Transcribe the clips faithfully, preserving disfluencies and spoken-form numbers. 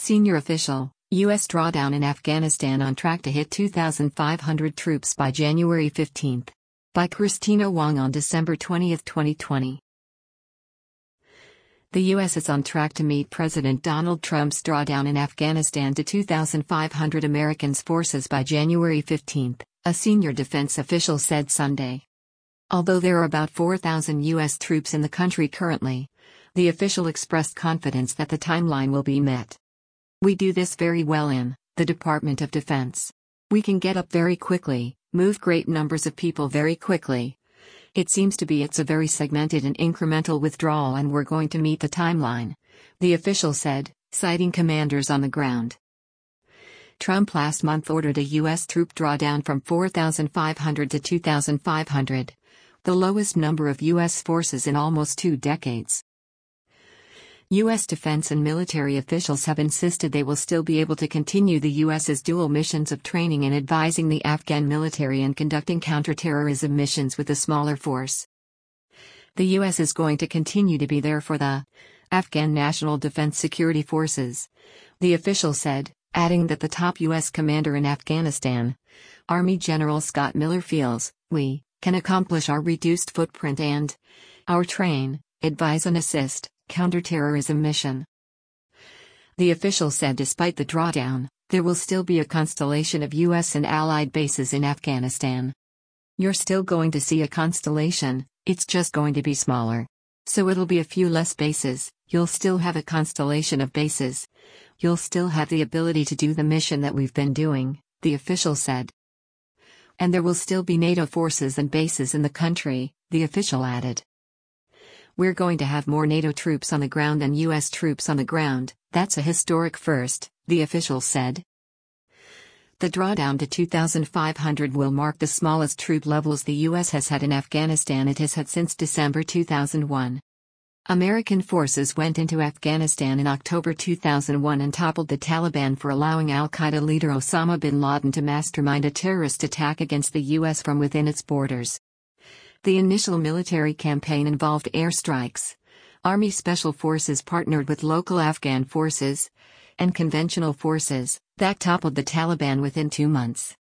Senior official, U S drawdown in Afghanistan on track to hit two thousand five hundred troops by January fifteenth. By Christina Wong on December twentieth, twenty twenty. The U S is on track to meet President Donald Trump's drawdown in Afghanistan to two thousand five hundred American forces by January fifteenth, a senior defense official said Sunday. Although there are about four thousand U S troops in the country currently, the official expressed confidence that the timeline will be met. "We do this very well in the Department of Defense. We can get up very quickly, move great numbers of people very quickly. It seems to be it's a very segmented and incremental withdrawal and we're going to meet the timeline," the official said, citing commanders on the ground. Trump last month ordered a U S troop drawdown from four thousand five hundred to two thousand five hundred, the lowest number of U S forces in almost two decades. U S defense and military officials have insisted they will still be able to continue the U S's dual missions of training and advising the Afghan military and conducting counterterrorism missions with a smaller force. The U S is going to continue to be there for the Afghan National Defense Security Forces, the official said, adding that the top U S commander in Afghanistan, Army General Scott Miller, feels we can accomplish our reduced footprint and our train, advise and assist counterterrorism mission. The official said despite the drawdown, there will still be a constellation of U S and allied bases in Afghanistan. "You're still going to see a constellation, it's just going to be smaller. So it'll be a few less bases, you'll still have a constellation of bases. You'll still have the ability to do the mission that we've been doing," the official said. "And there will still be NATO forces and bases in the country," the official added. "We're going to have more NATO troops on the ground than U S troops on the ground, that's a historic first," the official said. The drawdown to two thousand five hundred will mark the smallest troop levels the U S has had in Afghanistan it has had since December two thousand one. American forces went into Afghanistan in October two thousand one and toppled the Taliban for allowing al-Qaeda leader Osama bin Laden to mastermind a terrorist attack against the U S from within its borders. The initial military campaign involved airstrikes. Army Special Forces partnered with local Afghan forces and conventional forces that toppled the Taliban within two months.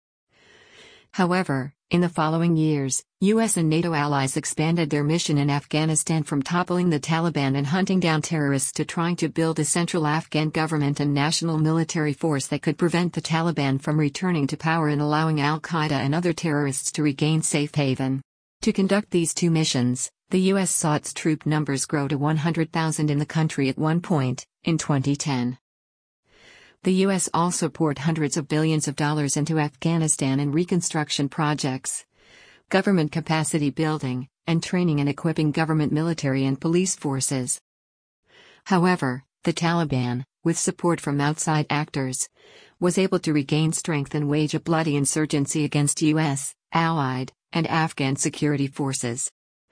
However, in the following years, U S and NATO allies expanded their mission in Afghanistan from toppling the Taliban and hunting down terrorists to trying to build a central Afghan government and national military force that could prevent the Taliban from returning to power and allowing al-Qaeda and other terrorists to regain safe haven. To conduct these two missions, the U S saw its troop numbers grow to one hundred thousand in the country at one point, in twenty ten. The U S also poured hundreds of billions of dollars into Afghanistan in reconstruction projects, government capacity building, and training and equipping government military and police forces. However, the Taliban, with support from outside actors, was able to regain strength and wage a bloody insurgency against U S, allied, and Afghan security forces.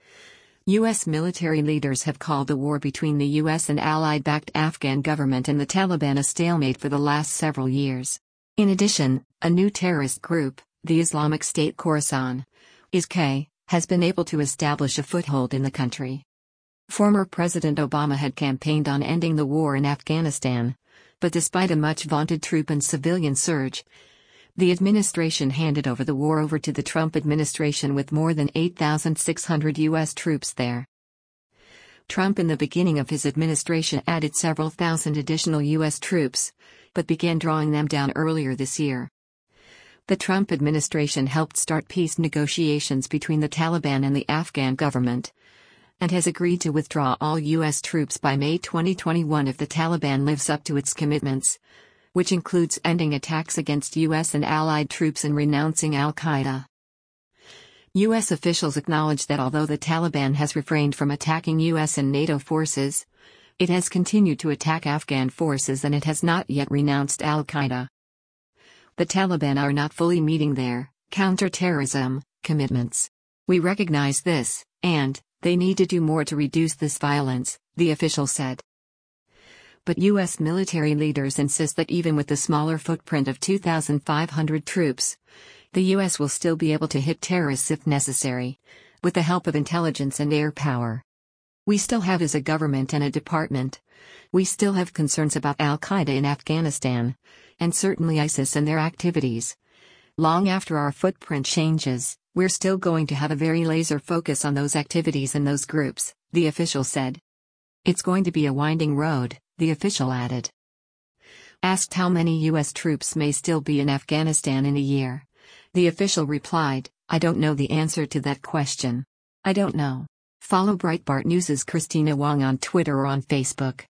U S military leaders have called the war between the U S and Allied-backed Afghan government and the Taliban a stalemate for the last several years. In addition, a new terrorist group, the Islamic State Khorasan, I S K, has been able to establish a foothold in the country. Former President Obama had campaigned on ending the war in Afghanistan, but despite a much-vaunted troop and civilian surge, the administration handed over the war over to the Trump administration with more than eight thousand six hundred U S troops there. Trump in the beginning of his administration added several thousand additional U S troops, but began drawing them down earlier this year. The Trump administration helped start peace negotiations between the Taliban and the Afghan government, and has agreed to withdraw all U S troops by May twenty twenty-one if the Taliban lives up to its commitments, which includes ending attacks against U S and allied troops and renouncing al-Qaeda. U S officials acknowledge that although the Taliban has refrained from attacking U S and NATO forces, it has continued to attack Afghan forces and it has not yet renounced al-Qaeda. The Taliban are not fully meeting their counterterrorism commitments. "We recognize this, and they need to do more to reduce this violence," the official said. But U S military leaders insist that even with the smaller footprint of two thousand five hundred troops, the U S will still be able to hit terrorists if necessary, with the help of intelligence and air power. "We still have as a government and a department, We still have concerns about Al-Qaeda in Afghanistan, and certainly ISIS and their activities. Long after our footprint changes, we're still going to have a very laser focus on those activities and those groups, the official said. It's going to be a winding road, the official added. Asked how many U S troops may still be in Afghanistan in a year, the official replied, "I don't know the answer to that question. I don't know." Follow Breitbart News' Christina Wong on Twitter or on Facebook.